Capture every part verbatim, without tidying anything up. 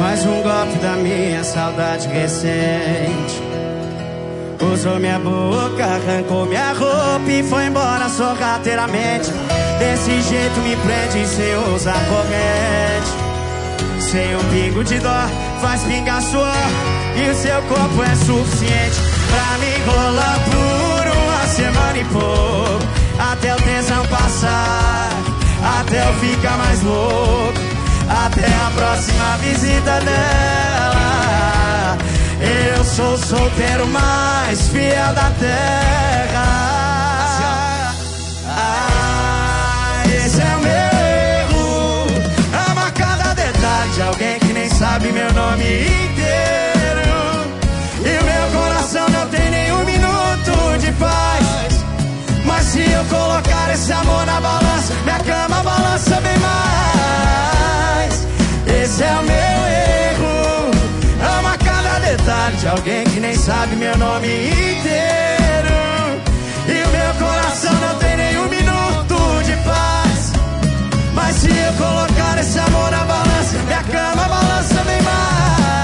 mais um golpe da minha saudade recente. Usou minha boca, arrancou minha roupa e foi embora sorrateiramente. Desse jeito me prende sem usar corrente. Sem um pingo de dó, faz pingar suor, e o seu corpo é suficiente pra me enrolar por uma semana e pouco, até o tesão passar, até eu ficar mais louco, até a próxima visita dela. Eu sou o solteiro mais fiel da terra. Ah, esse é o meu erro. Amo a cada detalhe de alguém que nem sabe meu nome inteiro. E o meu coração não tem nenhum minuto de paz. Mas se eu colocar esse amor na balança, minha cama balança bem mais. Esse é o meu erro. Amo a cada detalhe de alguém que nem sabe meu nome inteiro. E o meu coração não tem nenhum minuto de paz. Mas se eu colocar esse amor na balança, minha cama balança bem mais.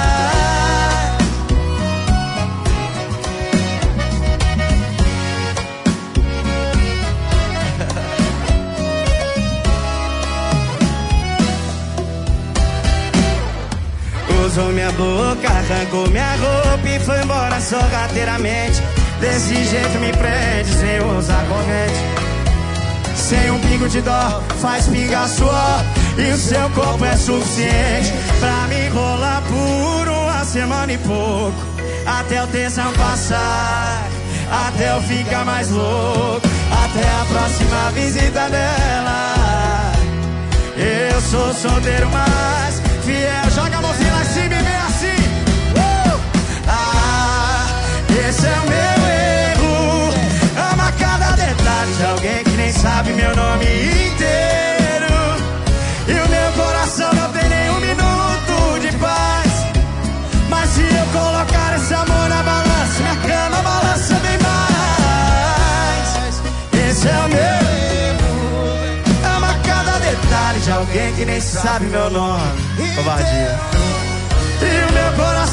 Usou minha boca, arrancou minha roupa e foi embora sorrateiramente. Desse jeito me prende sem usar corrente. Sem um pingo de dó, faz pingar suor, e o seu corpo é suficiente pra me enrolar por uma semana e pouco, até o tesão passar, até eu ficar mais louco, até a próxima visita dela. Eu sou solteiro mais fiel. Joga a mãozinha lá em cima e vem assim. uh! Ah, esse é o meu erro. Ama cada detalhe de alguém que nem sabe meu nome inteiro. E o meu coração não tem nenhum minuto de paz. Mas se eu colocar esse amor na balança, minha cama balança bem mais. Esse é o meu erro. Ama cada detalhe de alguém que nem sabe meu nome. Covardia. E o meu coração